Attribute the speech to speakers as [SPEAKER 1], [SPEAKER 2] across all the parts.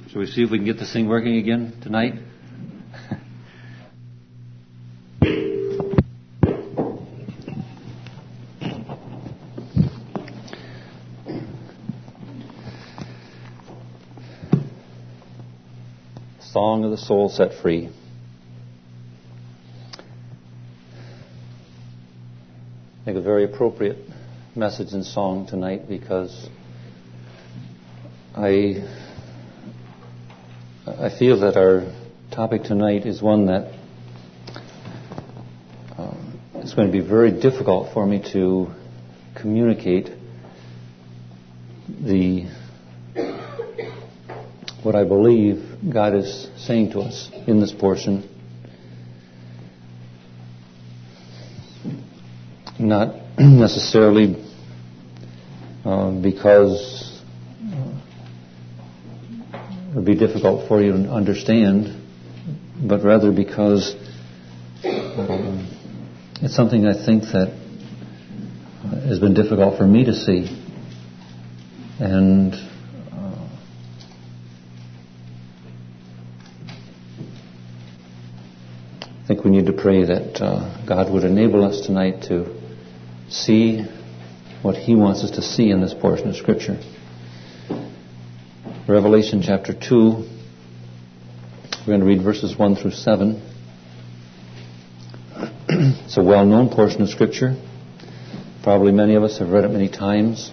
[SPEAKER 1] Shall we see if we can get this thing working again tonight? Song of the Soul Set Free. I think a very appropriate message and song tonight because I feel that our topic tonight is one that it's going to be very difficult for me to communicate what I believe God is saying to us in this portion. Not necessarily because it would be difficult for you to understand, but rather because it's something I think that has been difficult for me to see. And I think we need to pray that God would enable us tonight to see what He wants us to see in this portion of Scripture. Revelation chapter 2, we're going to read verses 1 through 7. It's a well-known portion of Scripture. Probably many of us have read it many times.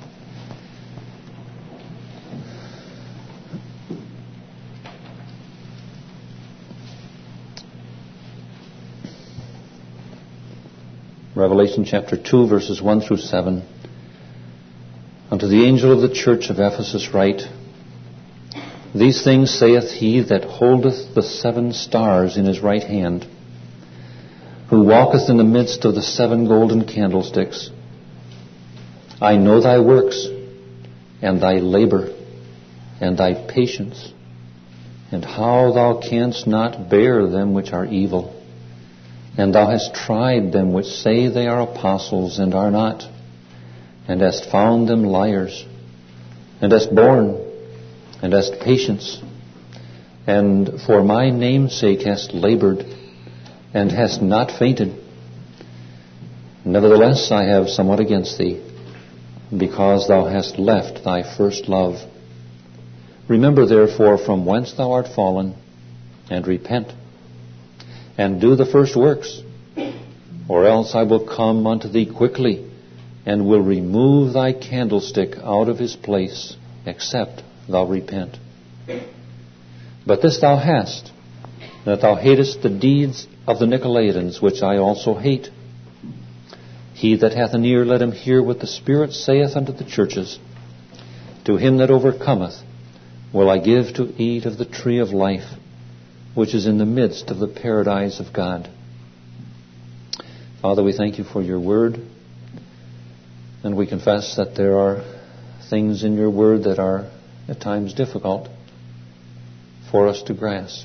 [SPEAKER 1] Revelation chapter 2, verses 1 through 7. Unto the angel of the church of Ephesus write, These things saith he that holdeth the 7 stars in his right hand, who walketh in the midst of the 7 golden candlesticks. I know thy works, and thy labor, and thy patience, and how thou canst not bear them which are evil. And thou hast tried them which say they are apostles and are not, and hast found them liars, and hast borne, and hast patience, and for my name's sake hast labored, and hast not fainted. Nevertheless, I have somewhat against thee, because thou hast left thy first love. Remember therefore from whence thou art fallen, and repent, and do the first works, or else I will come unto thee quickly, and will remove thy candlestick out of his place, except thou repent. But this thou hast, that thou hatest the deeds of the Nicolaitans, which I also hate. He that hath an ear, let him hear what the Spirit saith unto the churches. To him that overcometh will I give to eat of the tree of life, which is in the midst of the paradise of God. Father, we thank you for your word, and we confess that there are things in your word that are at times difficult for us to grasp.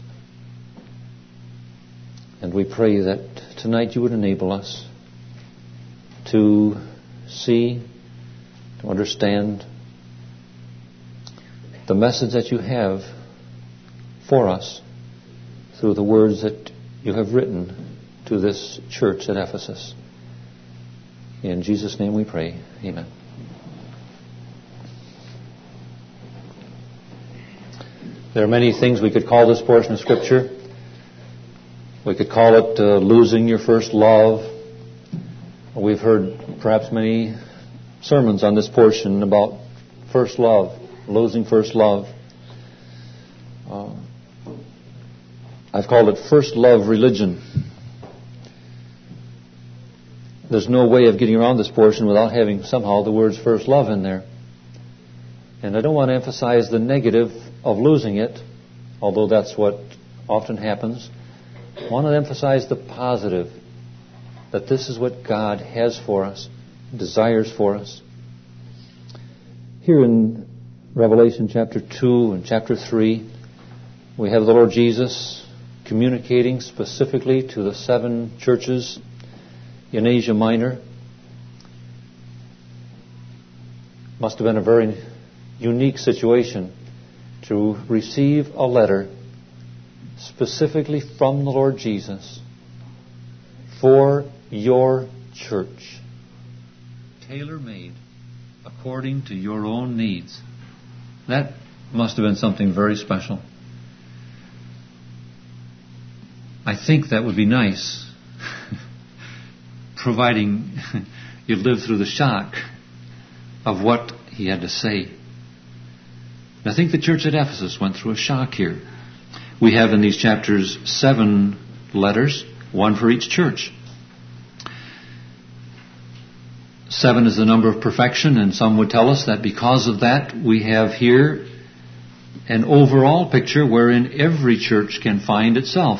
[SPEAKER 1] And we pray that tonight you would enable us to see, to understand the message that you have for us through the words that you have written to this church at Ephesus. In Jesus' name we pray. Amen. There are many things we could call this portion of Scripture. We could call it losing your first love. We've heard perhaps many sermons on this portion about first love, losing first love. I've called it first love religion. There's no way of getting around this portion without having somehow the words first love in there. And I don't want to emphasize the negative of losing it, although that's what often happens. I want to emphasize the positive, that this is what God has for us, desires for us. Here in Revelation chapter 2 and chapter 3, we have the Lord Jesus communicating specifically to the 7 churches in Asia Minor. Must have been a very unique situation to receive a letter specifically from the Lord Jesus for your church, tailor-made according to your own needs. That must have been something very special. I think that would be nice, providing you live through the shock of what he had to say. I think the church at Ephesus went through a shock here. We have in these chapters 7 letters, one for each church. 7 is the number of perfection, and some would tell us that because of that, we have here an overall picture wherein every church can find itself.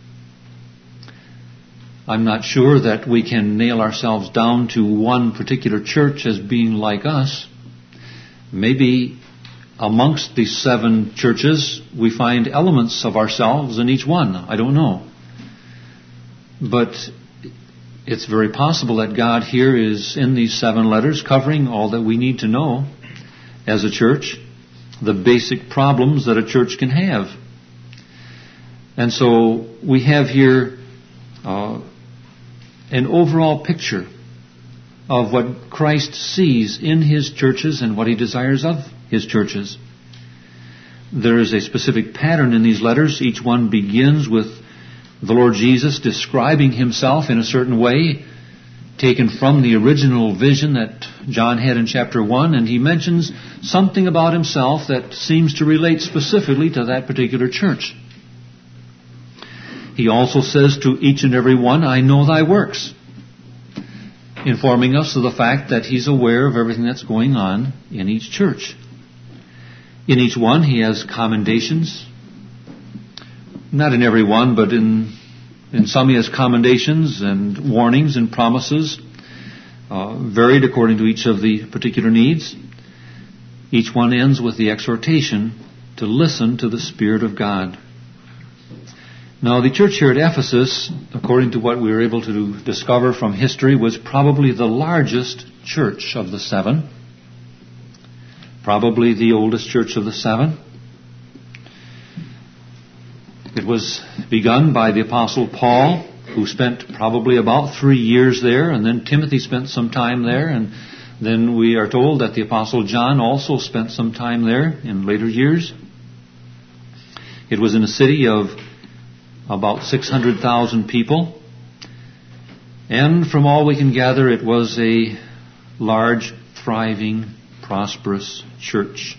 [SPEAKER 1] I'm not sure that we can nail ourselves down to one particular church as being like us. Maybe amongst these 7 churches, we find elements of ourselves in each one. I don't know. But it's very possible that God here is in these 7 letters covering all that we need to know as a church, the basic problems that a church can have. And so we have here an overall picture of what Christ sees in his churches and what he desires of his churches. There is a specific pattern in these letters. Each one begins with the Lord Jesus describing himself in a certain way, taken from the original vision that John had in chapter 1, and he mentions something about himself that seems to relate specifically to that particular church. He also says to each and every one, I know thy works, informing us of the fact that he's aware of everything that's going on in each church. In each one, he has commendations. Not in every one, but in some he has commendations and warnings and promises, varied according to each of the particular needs. Each one ends with the exhortation to listen to the Spirit of God. Now, the church here at Ephesus, according to what we were able to discover from history, was probably the largest church of the 7. Probably the oldest church of the 7. It was begun by the Apostle Paul, who spent probably about 3 years there, and then Timothy spent some time there, and then we are told that the Apostle John also spent some time there in later years. It was in a city of about 600,000 people, and from all we can gather, it was a large, thriving, prosperous church.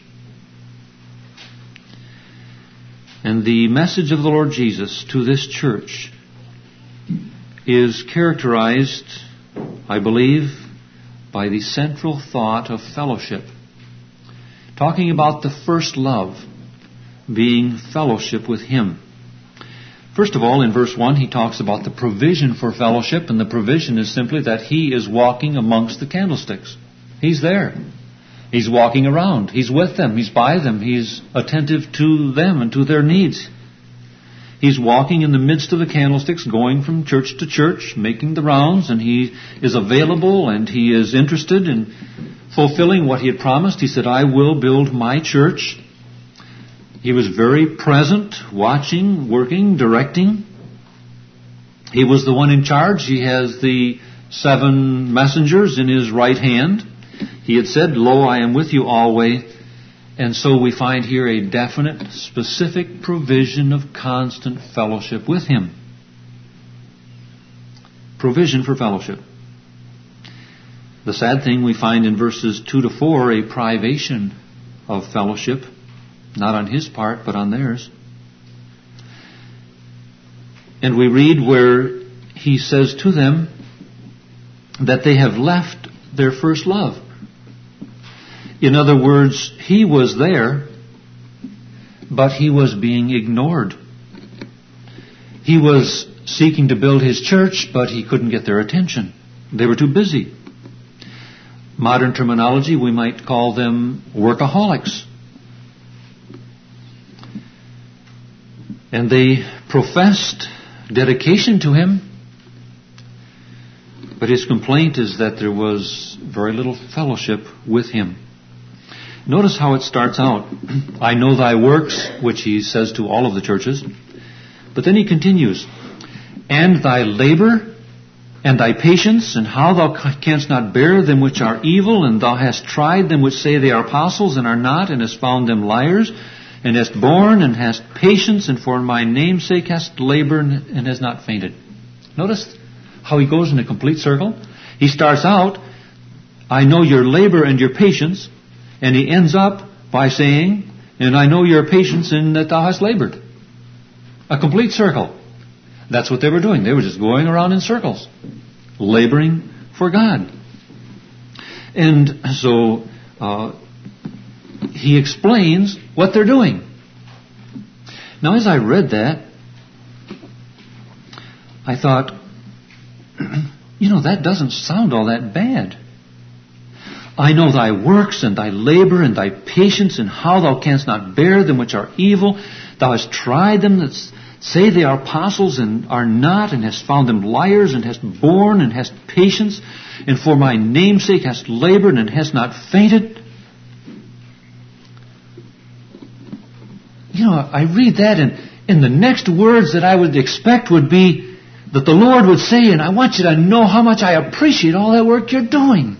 [SPEAKER 1] And the message of the Lord Jesus to this church is characterized, I believe, by the central thought of fellowship. Talking about the first love being fellowship with Him. First of all, in verse 1, he talks about the provision for fellowship, and the provision is simply that he is walking amongst the candlesticks. He's there. He's walking around. He's with them. He's by them. He's attentive to them and to their needs. He's walking in the midst of the candlesticks, going from church to church, making the rounds, and he is available and he is interested in fulfilling what he had promised. He said, I will build my church. He was very present, watching, working, directing. He was the one in charge. He has the 7 messengers in his right hand. He had said, Lo, I am with you always. And so we find here a definite, specific provision of constant fellowship with Him. Provision for fellowship. The sad thing we find in verses 2 to 4, a privation of fellowship. Not on His part, but on theirs. And we read where He says to them that they have left their first love. In other words, He was there, but He was being ignored. He was seeking to build His church, but He couldn't get their attention. They were too busy. Modern terminology, we might call them workaholics. And they professed dedication to Him, but His complaint is that there was very little fellowship with Him. Notice how it starts out. I know thy works, which he says to all of the churches. But then he continues, and thy labor and thy patience, and how thou canst not bear them which are evil, and thou hast tried them which say they are apostles and are not, and hast found them liars, and hast borne and hast patience, and for my name's sake hast labored and hast not fainted. Notice how he goes in a complete circle. He starts out, I know your labor and your patience, and he ends up by saying, and I know your patience in that thou hast labored. A complete circle. That's what they were doing. They were just going around in circles, laboring for God. And so he explains what they're doing. Now, as I read that, I thought, that doesn't sound all that bad. I know thy works and thy labor and thy patience, and how thou canst not bear them which are evil. Thou hast tried them that say they are apostles and are not, and hast found them liars, and hast borne and hast patience, and for my name's sake hast labored and hast not fainted. I read that, and the next words that I would expect would be that the Lord would say, and I want you to know how much I appreciate all that work you're doing.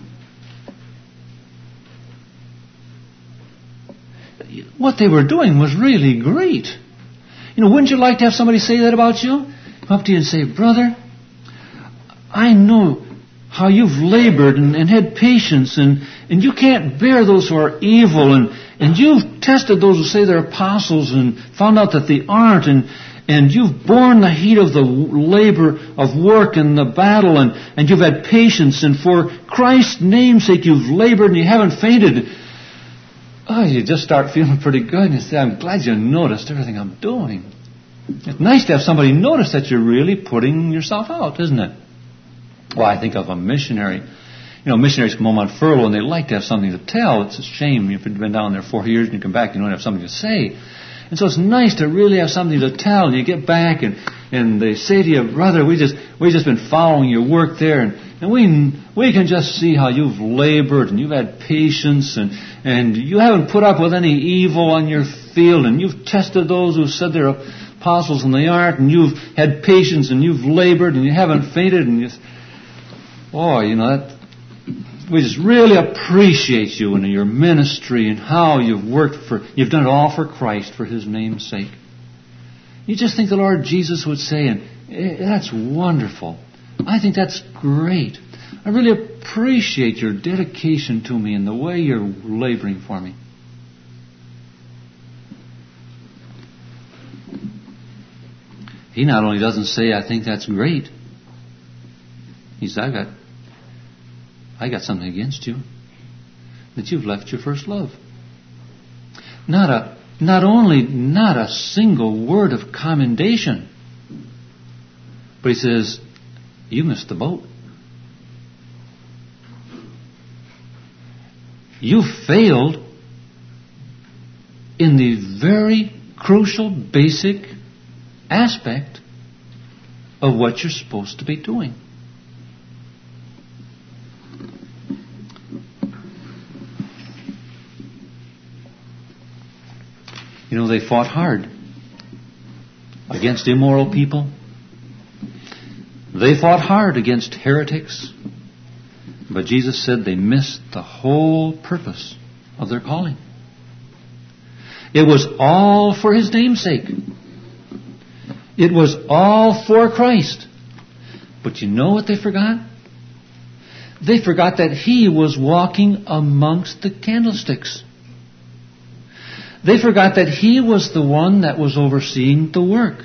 [SPEAKER 1] What they were doing was really great. Wouldn't you like to have somebody say that about you? Come up to you and say, brother, I know how you've labored and had patience, and you can't bear those who are evil, and you've tested those who say they're apostles and found out that they aren't, and you've borne the heat of the labor of work and the battle, and you've had patience, and for Christ's name's sake you've labored and you haven't fainted. Oh, you just start feeling pretty good, and you say, I'm glad you noticed everything I'm doing. It's nice to have somebody notice that you're really putting yourself out, isn't it? Well, I think of a missionary. Missionaries come home on furlough, and they like to have something to tell. It's a shame if you've been down there 4 years and you come back and you don't have something to say. And so it's nice to really have something to tell. And you get back, and they say to you, brother, we just been following your work there, and we can just see how you've labored and you've had patience, and you haven't put up with any evil on your field, and you've tested those who said they're apostles and they aren't, and you've had patience and you've labored and you haven't fainted, and we just really appreciate you and your ministry and how you've you've done it all for Christ, for His name's sake. You just think the Lord Jesus would say, and that's wonderful. I think that's great. I really appreciate your dedication to me and the way you're laboring for me. He not only doesn't say, I think that's great. He says, I got something against you, that you've left your first love. Not a single word of commendation, but he says, you missed the boat. You failed in the very crucial, basic aspect of what you're supposed to be doing. They fought hard against immoral people. They fought hard against heretics. But Jesus said they missed the whole purpose of their calling. It was all for His name's sake. It was all for Christ. But you know what they forgot? They forgot that He was walking amongst the candlesticks. They forgot that He was the one that was overseeing the work.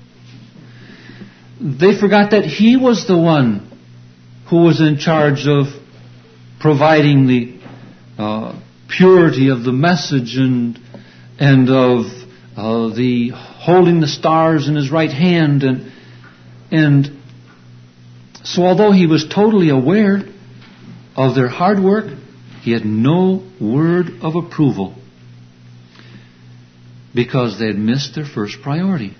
[SPEAKER 1] They forgot that He was the one who was in charge of providing the purity of the message and of the holding the stars in His right hand. And so although He was totally aware of their hard work, He had no word of approval, because they had missed their first priority.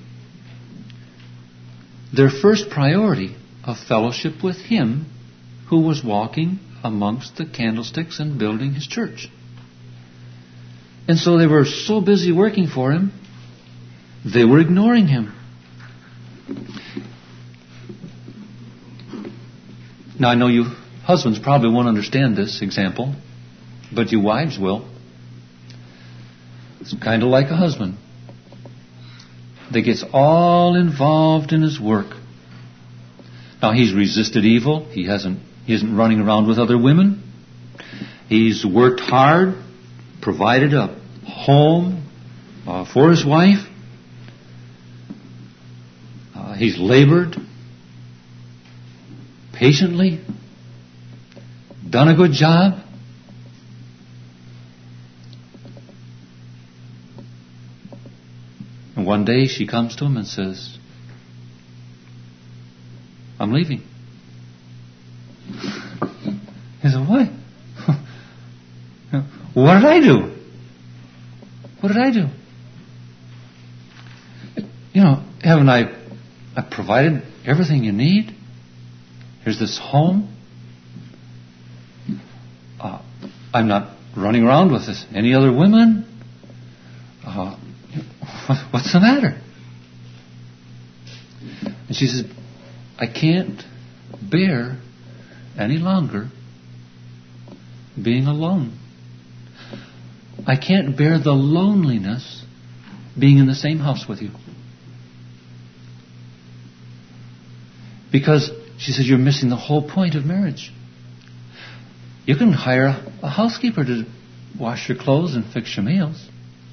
[SPEAKER 1] Their first priority of fellowship with Him who was walking amongst the candlesticks and building His church. And so they were so busy working for him, they were ignoring him. Now, I know you husbands probably won't understand this example, but you wives will. It's kind of like a husband that gets all involved in his work. Now, he's resisted evil. He isn't running around with other women. He's worked hard, provided a home for his wife. He's labored patiently, done a good job. And one day she comes to him and says, "I'm leaving." He said, "What? What did I do? What did I do? Haven't I provided everything you need? Here's this home. I'm not running around with any other women. What's the matter?" And she says, "I can't bear any longer being alone. I can't bear the loneliness being in the same house with you." Because, she says, you're missing the whole point of marriage. You can hire a housekeeper to wash your clothes and fix your meals.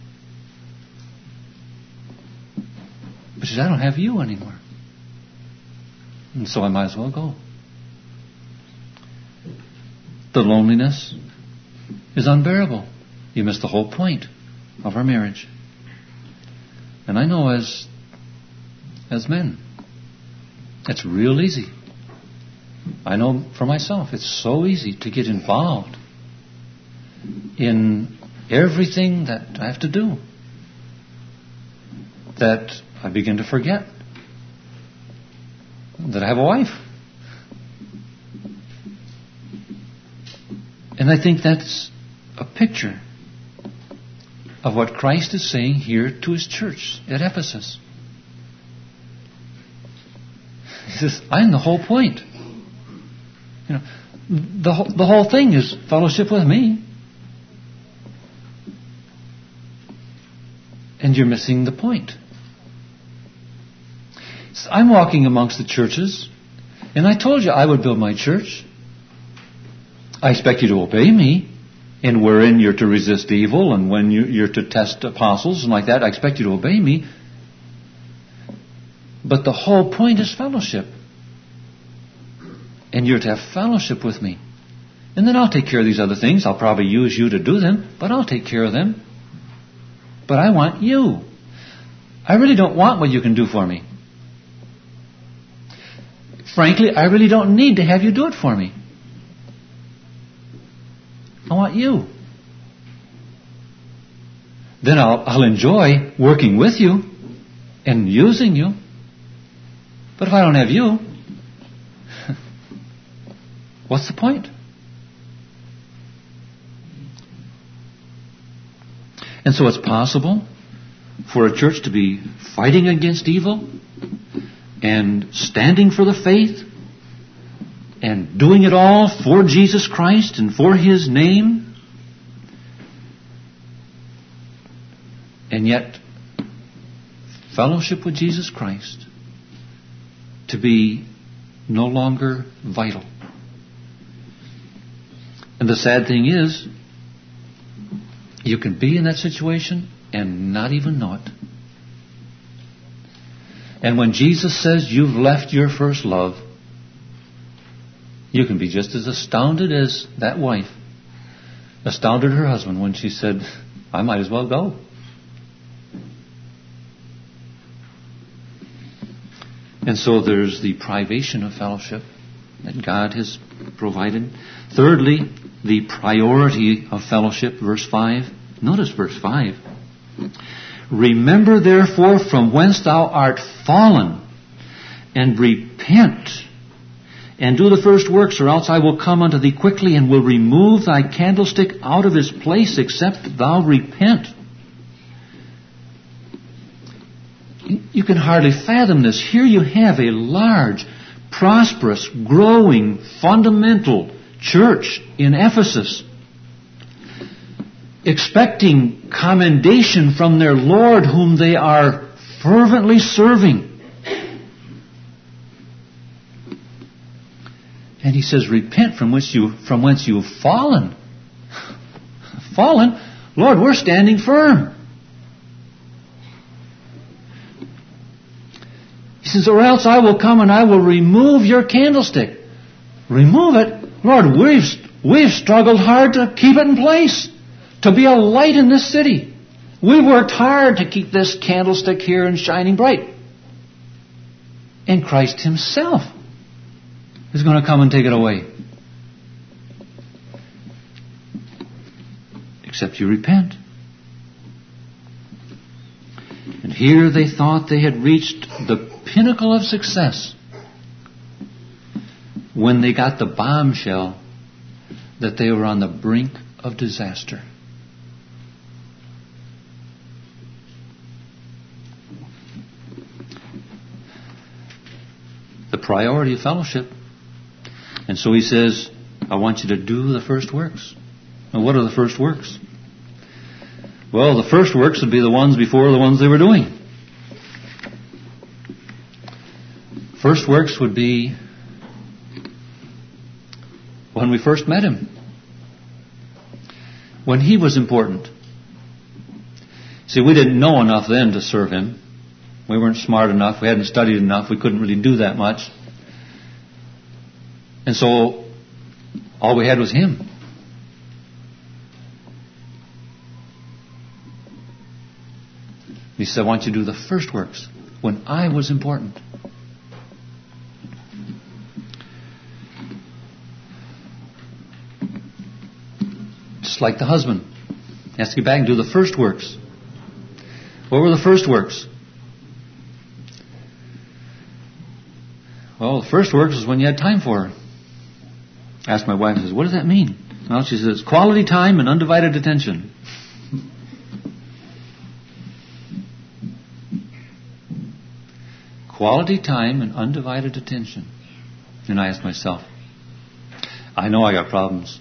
[SPEAKER 1] But she says, I don't have you anymore. And so I might as well go. The loneliness is unbearable. You miss the whole point of our marriage. And I know as men, it's real easy. I know for myself, it's so easy to get involved in everything that I have to do that I begin to forget that I have a wife. And I think that's a picture of what Christ is saying here to His church at Ephesus. He says, I'm the whole point. The whole thing is fellowship with me. And you're missing the point. So I'm walking amongst the churches, and I told you I would build my church. I expect you to obey me, and wherein you're to resist evil, and when you're to test apostles and like that, I expect you to obey me. But the whole point is fellowship. And you're to have fellowship with me. And then I'll take care of these other things. I'll probably use you to do them, but I'll take care of them. But I want you. I really don't want what you can do for me. Frankly, I really don't need to have you do it for me. I want you. Then I'll enjoy working with you and using you. But if I don't have you, what's the point? And so it's possible for a church to be fighting against evil and standing for the faith and doing it all for Jesus Christ and for His name, and yet fellowship with Jesus Christ to be no longer vital. And the sad thing is, you can be in that situation and not even know it. And when Jesus says you've left your first love, you can be just as astounded as that wife astounded her husband when she said, I might as well go. And so there's the privation of fellowship that God has provided. Thirdly, the priority of fellowship, verse 5. Notice verse 5. Remember therefore from whence thou art fallen, and repent, and do the first works, or else I will come unto thee quickly, and will remove thy candlestick out of his place, except thou repent. You can hardly fathom this. Here you have a large, prosperous, growing, fundamental church in Ephesus, expecting commendation from their Lord, whom they are fervently serving. And he says, repent from whence you've fallen. Fallen? Lord, we're standing firm. He says, or else I will come and I will remove your candlestick. Remove it? Lord, we've struggled hard to keep it in place, to be a light in this city. We've worked hard to keep this candlestick here and shining bright. And Christ himself is going to come and take it away. Except you repent. And here they thought they had reached the pinnacle of success when they got the bombshell that they were on the brink of disaster. The priority of fellowship. And so he says, I want you to do the first works. And what are the first works? Well, the first works would be the ones before the ones they were doing. First works would be when we first met him, when he was important. See, we didn't know enough then to serve him. We weren't smart enough. We hadn't studied enough. We couldn't really do that much. And so all we had was him. He said, I want you to do the first works when I was important. Just like the husband. He has to get back and do the first works. What were the first works? Well, the first works is when you had time for her. I asked my wife, I says, what does that mean? Well, she says, quality time and undivided attention. Quality time and undivided attention. And I asked myself, I know I got problems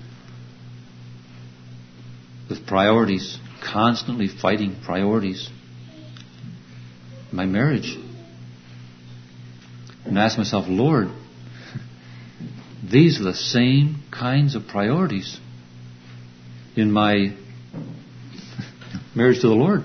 [SPEAKER 1] with priorities, constantly fighting priorities. My marriage. And I asked myself, Lord, these are the same kinds of priorities in my marriage to the Lord.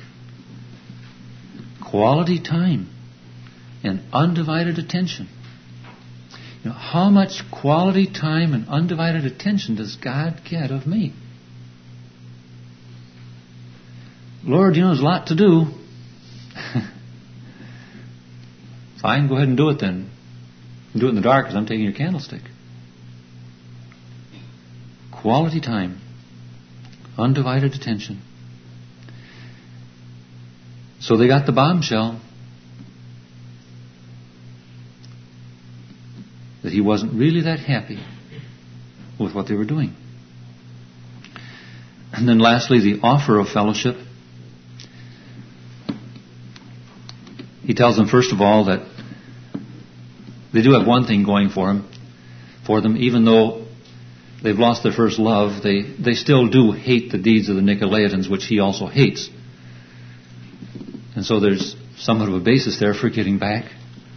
[SPEAKER 1] Quality time and undivided attention. You know, how much quality time and undivided attention does God get of me? Lord, you know, there's a lot to do. Fine, go ahead and do it then. Do it in the dark because I'm taking your candlestick. Quality time. Undivided attention. So they got the bombshell that he wasn't really that happy with what they were doing. And then lastly, the offer of fellowship. He tells them, first of all, that they do have one thing going for them, even though they've lost their first love, they still do hate the deeds of the Nicolaitans, which he also hates. And so there's somewhat of a basis there for getting back.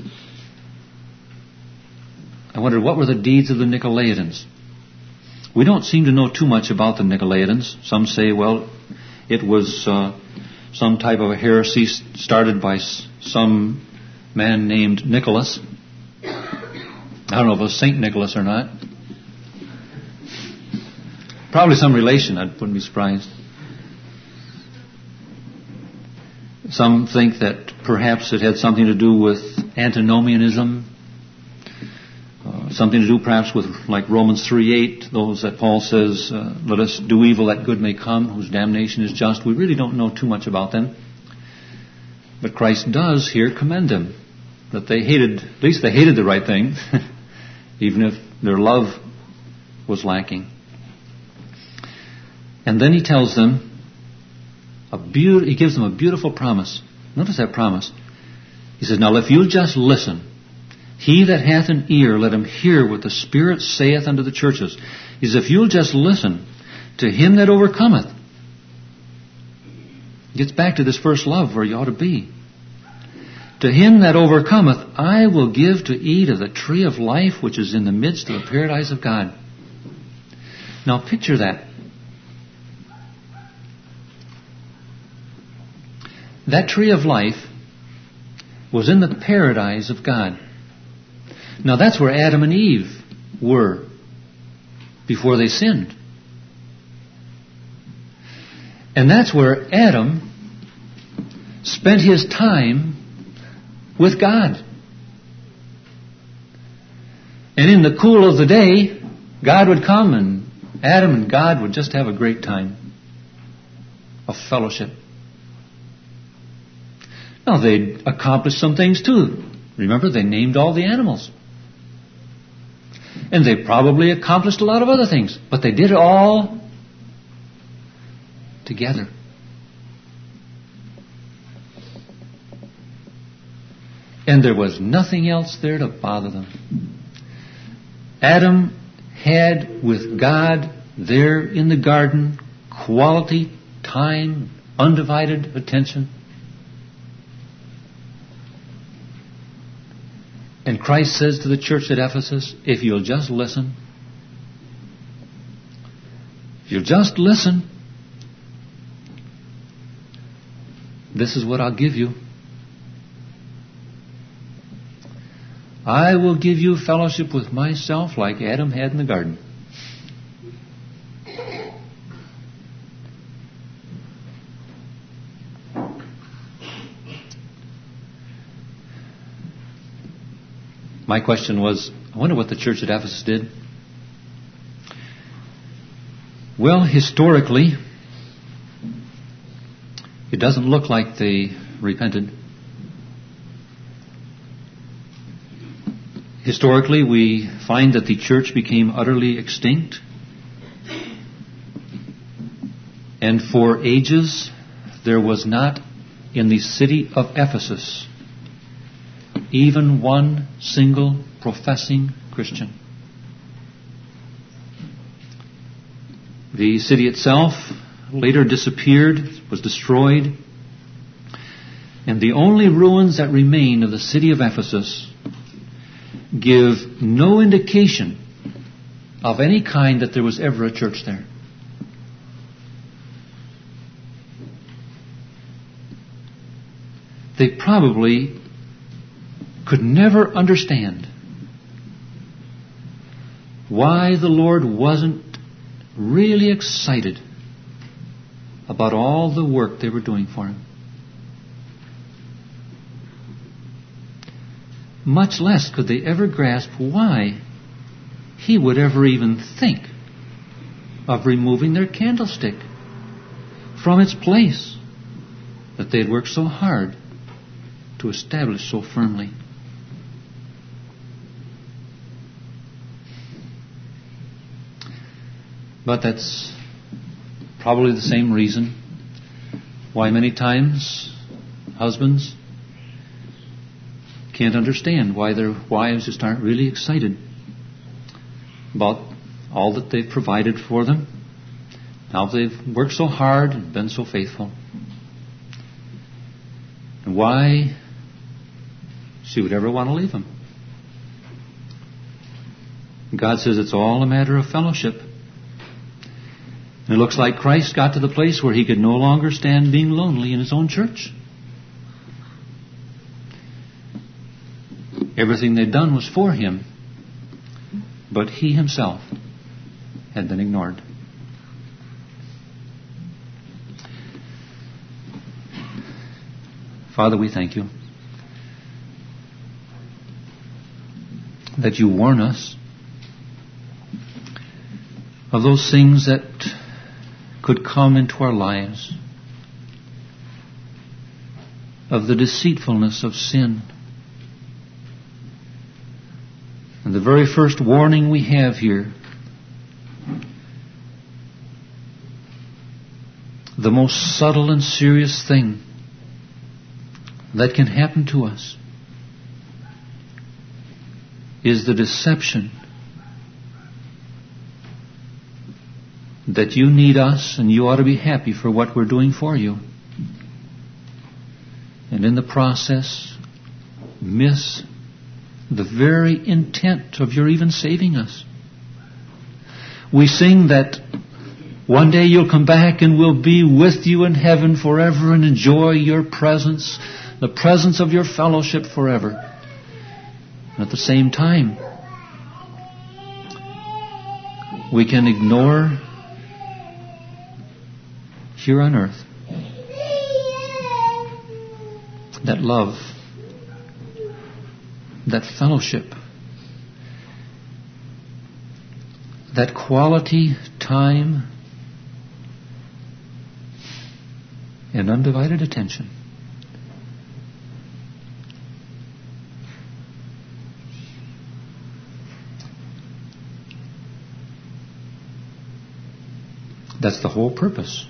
[SPEAKER 1] I wondered, what were the deeds of the Nicolaitans? We don't seem to know too much about the Nicolaitans. Some say, well, it was some type of a heresy started by some man named Nicholas. I don't know if it was St. Nicholas or not. Probably some relation, I wouldn't be surprised. Some think that perhaps it had something to do with antinomianism, something to do perhaps with like Romans 3:8, those that Paul says, let us do evil that good may come, whose damnation is just. We really don't know too much about them. But Christ does here commend them, that they hated, at least they hated the right thing, even if their love was lacking. And then he tells them, he gives them a beautiful promise. Notice that promise. He says, now if you'll just listen, he that hath an ear, let him hear what the Spirit saith unto the churches. He says, if you'll just listen to him that overcometh. It gets back to this first love where you ought to be. To him that overcometh, I will give to eat of the tree of life which is in the midst of the paradise of God. Now picture that. That tree of life was in the paradise of God. Now that's where Adam and Eve were before they sinned. And that's where Adam spent his time with God. And in the cool of the day, God would come and Adam and God would just have a great time of fellowship. Now they'd accomplished some things too. Remember, they named all the animals. And they probably accomplished a lot of other things. But they did it all together. And there was nothing else there to bother them. Adam had with God there in the garden quality time, undivided attention. And Christ says to the church at Ephesus, if you'll just listen, this is what I'll give you. I will give you fellowship with myself like Adam had in the garden. My question was, I wonder what the church at Ephesus did. Well, historically, it doesn't look like they repented. Historically, we find that the church became utterly extinct. And for ages, there was not in the city of Ephesus even one single professing Christian. The city itself later disappeared, was destroyed, and the only ruins that remain of the city of Ephesus give no indication of any kind that there was ever a church there. They probably could never understand why the Lord wasn't really excited about all the work they were doing for Him. Much less could they ever grasp why He would ever even think of removing their candlestick from its place that they'd worked so hard to establish so firmly. But that's probably the same reason why many times husbands can't understand why their wives just aren't really excited about all that they've provided for them, how they've worked so hard and been so faithful, and why she would ever want to leave them. God says it's all a matter of fellowship. And it looks like Christ got to the place where He could no longer stand being lonely in His own church. Everything they'd done was for Him, but He Himself had been ignored. Father, we thank You that You warn us of those things that could come into our lives, of the deceitfulness of sin, and And the very first warning we have here, the most subtle and serious thing that can happen to us, is the deception that you need us and you ought to be happy for what we're doing for you. And in the process, miss the very intent of your even saving us. We sing that one day you'll come back and we'll be with you in heaven forever and enjoy your presence, the presence of your fellowship forever. And at the same time, we can ignore here on earth that love, that fellowship, that quality time and undivided attention. That's the whole purpose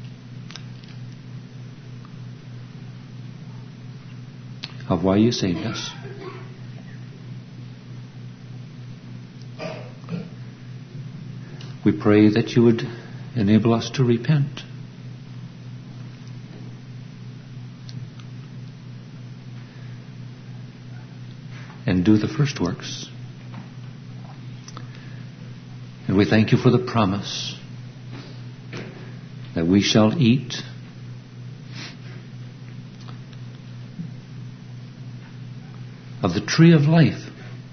[SPEAKER 1] of why you saved us. We pray that you would enable us to repent. And do the first works. And we thank you for the promise that we shall eat of the tree of life,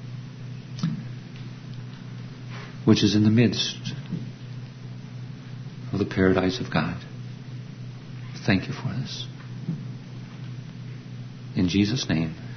[SPEAKER 1] which is in the midst of the paradise of God. Thank you for this. In Jesus' name.